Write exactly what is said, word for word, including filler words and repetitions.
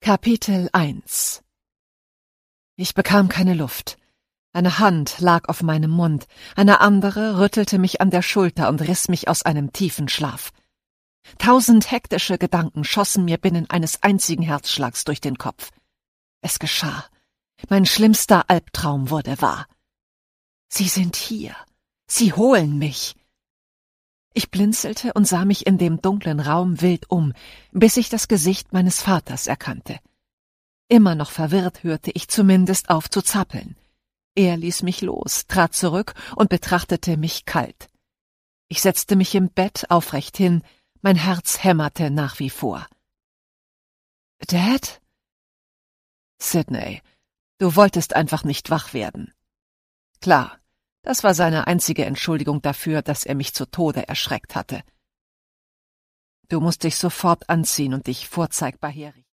Kapitel eins. Ich bekam keine Luft. Eine Hand lag auf meinem Mund, eine andere rüttelte mich an der Schulter und riss mich aus einem tiefen Schlaf. Tausend hektische Gedanken schossen mir binnen eines einzigen Herzschlags durch den Kopf. Es geschah. Mein schlimmster Albtraum wurde wahr. Sie sind hier. Sie holen mich. Ich blinzelte und sah mich in dem dunklen Raum wild um, bis ich das Gesicht meines Vaters erkannte. Immer noch verwirrt hörte ich zumindest auf zu zappeln. Er ließ mich los, trat zurück und betrachtete mich kalt. Ich setzte mich im Bett aufrecht hin, mein Herz hämmerte nach wie vor. »Dad?« »Sidney, du wolltest einfach nicht wach werden.« Klar, das war seine einzige Entschuldigung dafür, dass er mich zu Tode erschreckt hatte. »Du musst dich sofort anziehen und dich vorzeigbar herrichten.«